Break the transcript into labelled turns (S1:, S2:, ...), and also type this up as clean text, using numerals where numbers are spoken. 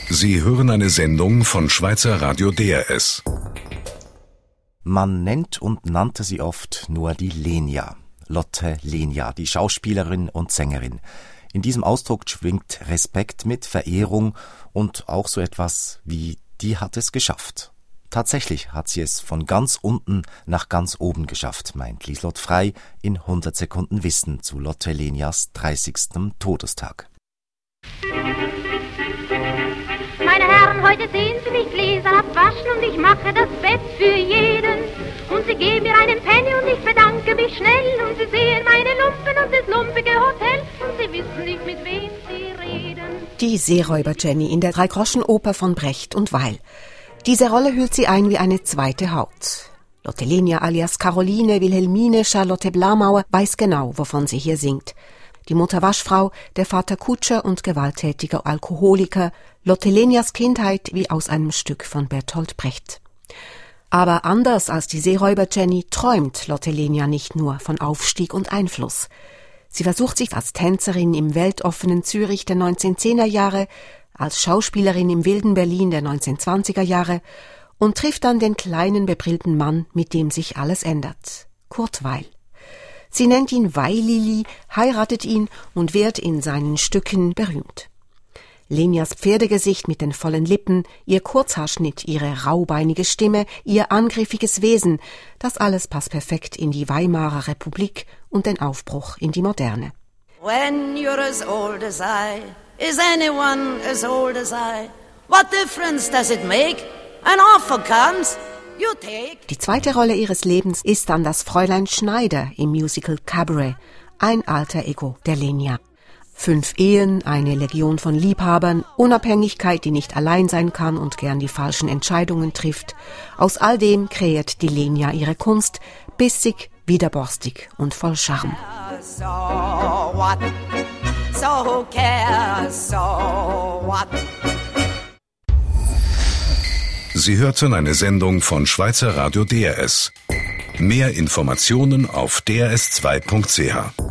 S1: Sie hören eine Sendung von Schweizer Radio DRS.
S2: Man nennt und nannte sie oft nur die Lenya. Lotte Lenya, die Schauspielerin und Sängerin. In diesem Ausdruck schwingt Respekt mit, Verehrung und auch so etwas wie die hat es geschafft. Tatsächlich hat sie es von ganz unten nach ganz oben geschafft, meint Lieslott Frey in 100 Sekunden Wissen zu Lotte Lenyas 30. Todestag.
S3: Meine Herren, heute sehen Sie mich Gläser abwaschen und ich mache das Bett für jeden. Und Sie geben mir einen Penny und ich bedanke mich schnell. Und Sie sehen meine Lumpen und das lumpige Hotel. Und Sie wissen nicht, mit wem Sie reden.
S4: Die Seeräuber Jenny in der Dreigroschenoper von Brecht und Weil. Diese Rolle hüllt sie ein wie eine zweite Haut. Lotte Lenya alias Caroline Wilhelmine Charlotte Blamauer weiß genau, wovon sie hier singt. Die Mutter Waschfrau, der Vater Kutscher und gewalttätiger Alkoholiker, Lotte Lenyas Kindheit wie aus einem Stück von Bertolt Brecht. Aber anders als die Seeräuber Jenny träumt Lotte Lenya nicht nur von Aufstieg und Einfluss. Sie versucht sich als Tänzerin im weltoffenen Zürich der 1910er Jahre, als Schauspielerin im wilden Berlin der 1920er Jahre und trifft dann den kleinen bebrillten Mann, mit dem sich alles ändert, Kurt Weil. Sie nennt ihn Weilili, heiratet ihn und wird in seinen Stücken berühmt. Lenyas Pferdegesicht mit den vollen Lippen, ihr Kurzhaarschnitt, ihre raubeinige Stimme, ihr angriffiges Wesen, das alles passt perfekt in die Weimarer Republik und den Aufbruch in die Moderne.
S5: When you're as old as I, is anyone as old as I? What difference does it make? An offer comes.
S4: Die zweite Rolle ihres Lebens ist dann das Fräulein Schneider im Musical Cabaret, ein alter Ego der Lenya. 5 Ehen, eine Legion von Liebhabern, Unabhängigkeit, die nicht allein sein kann und gern die falschen Entscheidungen trifft. Aus all dem kreiert die Lenya ihre Kunst, bissig, widerborstig und voll Charme.
S5: So what? So who cares? So what?
S1: Sie hörten eine Sendung von Schweizer Radio DRS. Mehr Informationen auf drs2.ch.